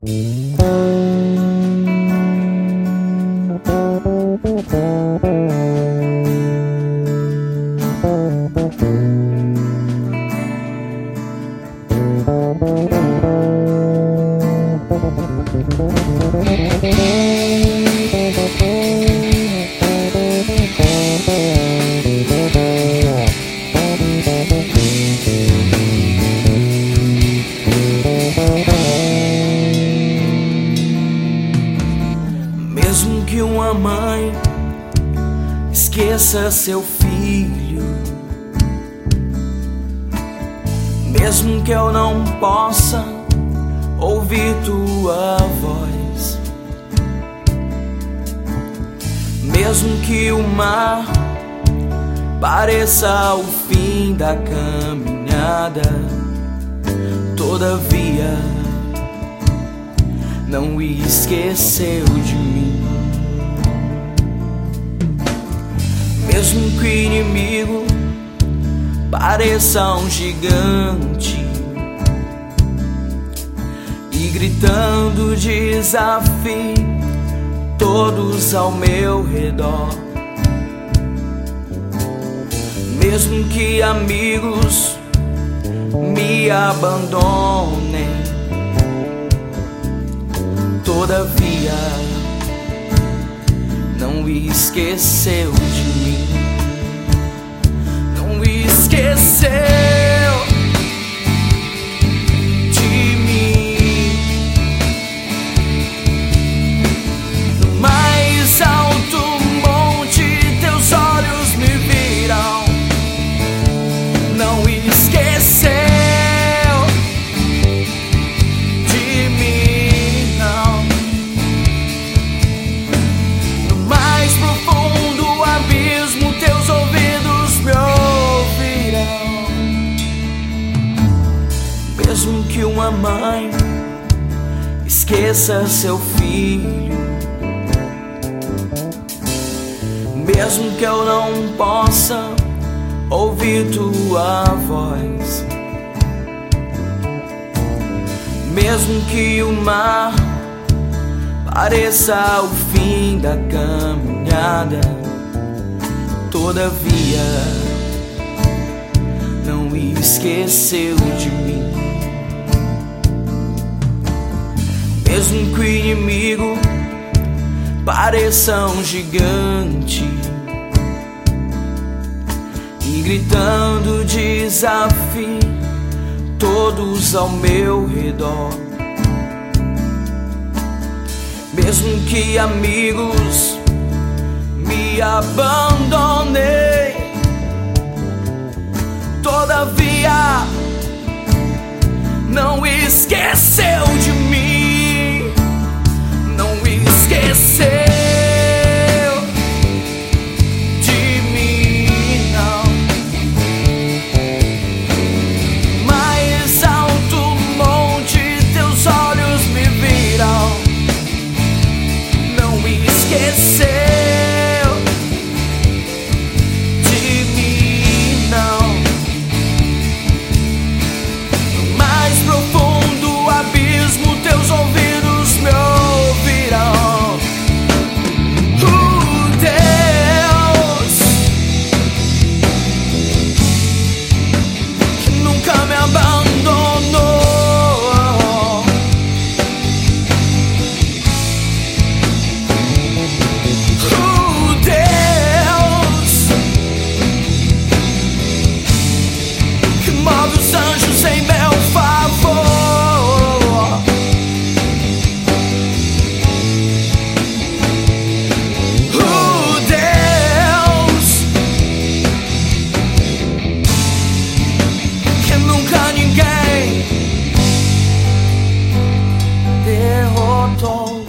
Mesmo que uma mãe esqueça seu filho, mesmo que eu não possa ouvir tua voz, mesmo que o mar pareça o fim da caminhada, todavia não esqueceu de mim. Mesmo que o inimigo pareça um gigante e gritando desafio todos ao meu redor, mesmo que amigos me abandonem, todavia não esqueceu de mim. Não esqueceu de mim. No mais alto monte teus olhos me viram. Não esqueceu de mim, não. No mais profundo abismo teus ouvidos me ouvirão. Mesmo que uma mãe esqueça seu filho, mesmo que eu não possa ouvir tua voz, mesmo que o mar pareça o fim da caminhada, todavia não esqueceu de mim. Mesmo que o inimigo pareça um gigante e gritando desafio todos ao meu redor, mesmo que amigos me abandonem, todavia não esqueceu de mim. Não esqueceu de mim, não. Mais alto monte teus olhos me viram. Não esqueceu de mim, não. No mais profundo abismo teus ouvidos me ouvirão. Deus que nunca me abandonou. Move os anjos em meu favor. Deus que nunca ninguém derrotou.